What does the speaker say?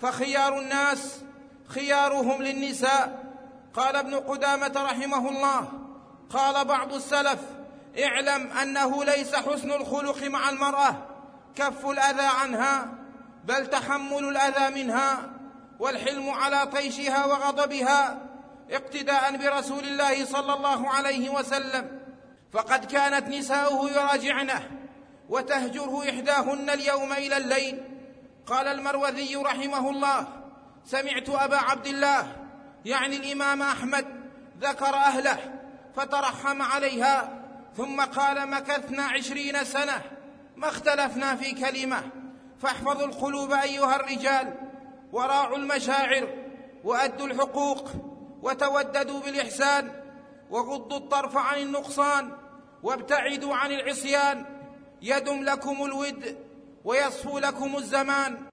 فخيار الناس خيارهم للنساء. قال ابن قدامة رحمه الله: قال بعض السلف: اعلم أنه ليس حسن الخلق مع المرأة كف الأذى عنها، بل تحمل الأذى منها والحلم على طيشها وغضبها، اقتداء برسول الله صلى الله عليه وسلم، فقد كانت نساؤه يراجعنه وتهجره إحداهن اليوم إلى الليل. قال المروذي رحمه الله: سمعت أبا عبد الله يعني الإمام أحمد ذكر أهله فترحم عليها، ثم قال: مكثنا 20 سنة ما اختلفنا في كلمة، فاحفظوا القلوب أيها الرجال، وراعوا المشاعر، وأدوا الحقوق، وتوددوا بالإحسان، وغضوا الطرف عن النقصان، وابتعدوا عن العصيان، يدم لكم الود ويصفو لكم الزمان.